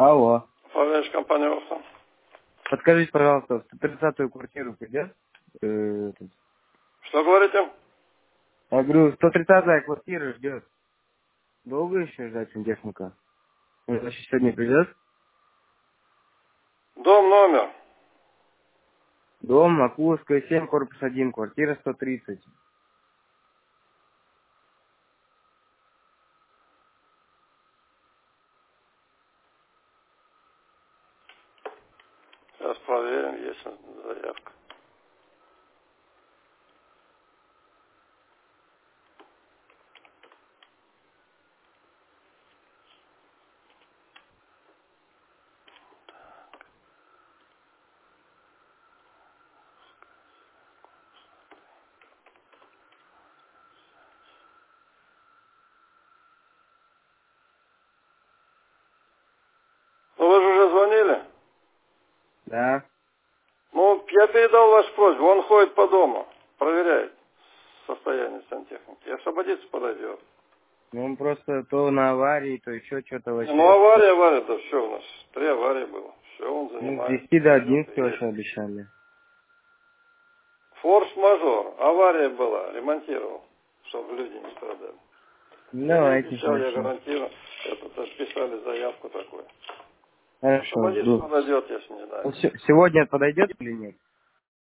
Алло. Управляющая компания «Орсон». Подскажите, пожалуйста, в 130-ю квартиру придет? Что говорите? Я говорю, 130-я квартира ждет. Долго еще ждать сантехника? Он, значит, сегодня придет? Дом, номер. Дом, Макуловская, 7, корпус 1, квартира 130. Сейчас проверим, есть заявка. Ну вы же уже звонили? Да. Ну, я передал вашу просьбу, он ходит по дому, проверяет состояние сантехники. И освободиться подойдет. Ну, он просто то на аварии, то еще что-то Ну, вообще. авария, да все у нас. 3 аварии было. Все, он Ну, с занимается. 10 до Идет 11 и вообще едет. обещали. Форс-мажор. Авария была, ремонтировал, чтобы люди не страдали. Ну, Я не давайте, обещал, я хорошо. гарантирую. Это писали заявку такую. Хорошо, Освободиться жду. подойдет, если не знаю. Сегодня подойдет или нет?